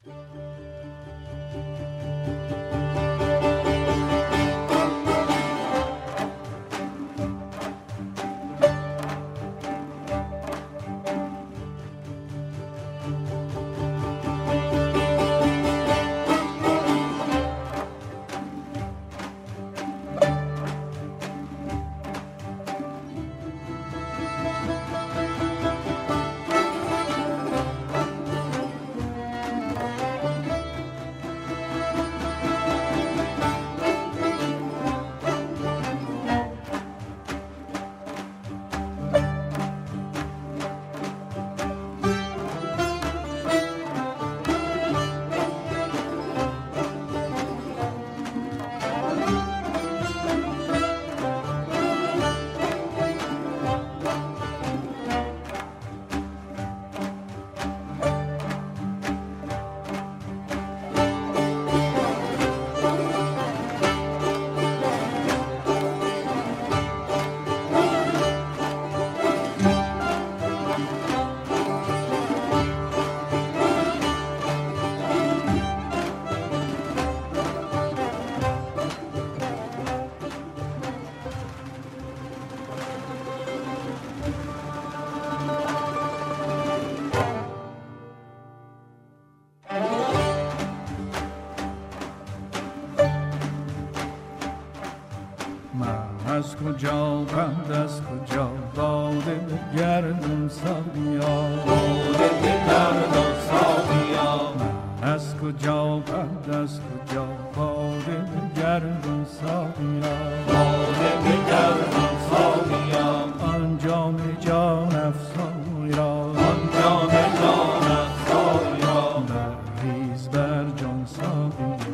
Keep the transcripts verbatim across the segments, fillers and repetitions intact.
از کجا بند از کجا باده بگردون ساقیا باده بگردون ساقیا من از کجا بند از کجا باده بگردون ساقیا باده بگردون ساقیا آن جام جان افزای را آن جام جان افزای را بریز بر جان ساقیا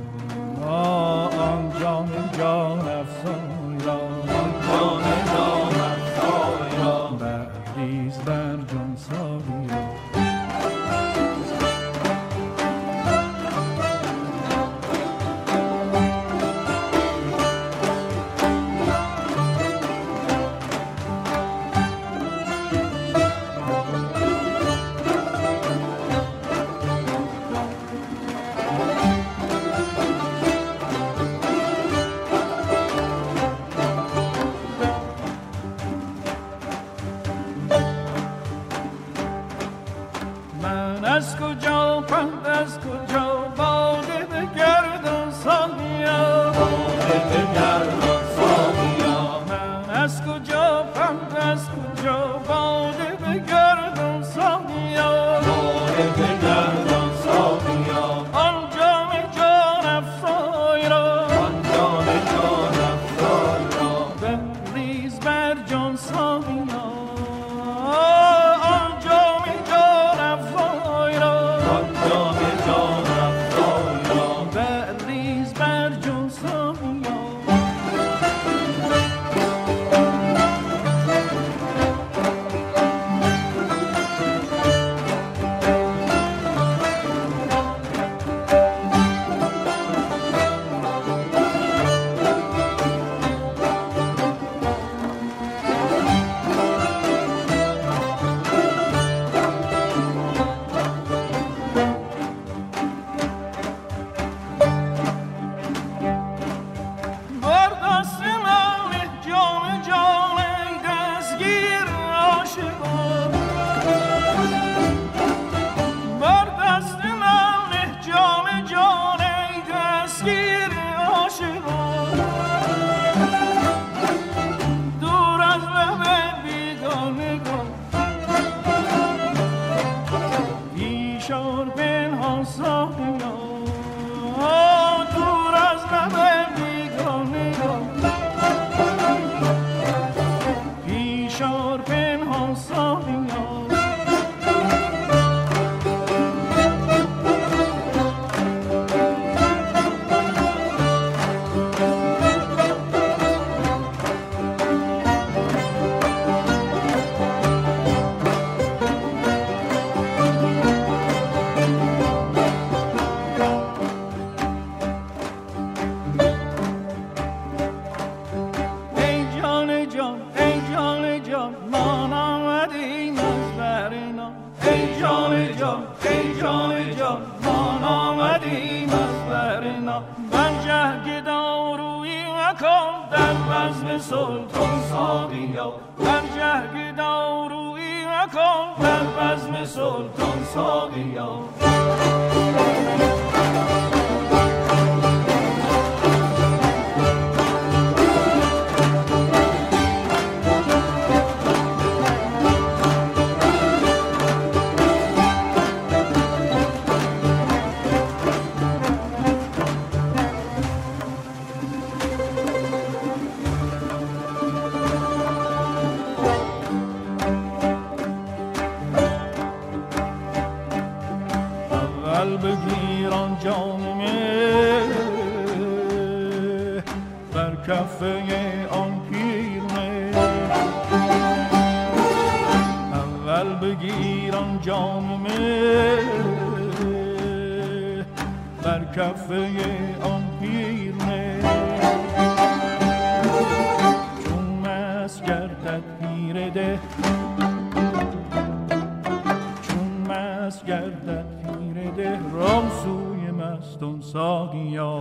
آن جام جان افزای بریز بر جان ساقیا از کجا پند از کجا باده بگردون ساقیا باده بگردون ساقیا من از کجا پند از کجا باده بگردون ساقیا باده بگردون ساقیا آن جام جان افزای را آن جام جان افزای را بریز بر جان ساقیا آن جام جان افزای ساقیا ما آمدیم از برنا برجه گدارویی مکن در بزم سلطان ساقیا برجه گدارویی مکن در بزم سلطان ساقیا بگیران جام بر کفه آن پیرمه اول بگیران جام بر کفه آن پیرمه چون مست گردد پیر ده چون مست گردد ده رام سوی مستان ساقیا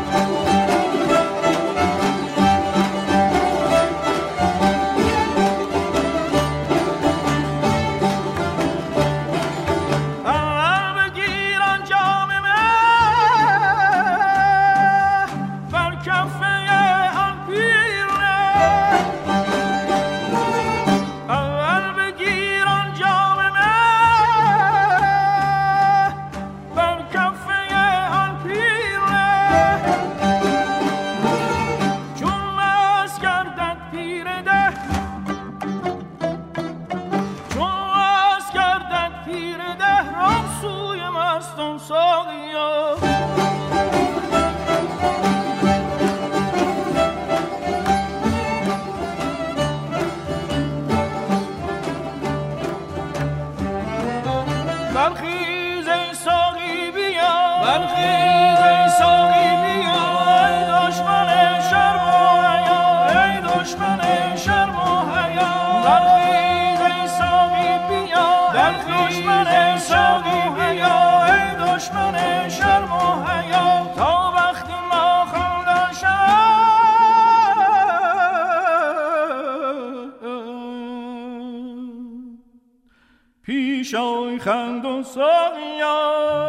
برخیز ای ساقی بیا برخیز ای ساقی بیا ای دشمن شرم و حیا ای دشمن شرم و حیا برخیز ای ساقی بیا برخیز ای ساقی بیا ای دشمن شرم و حیا تا وقتی ما خندان شد پیش آی خندان ساقیا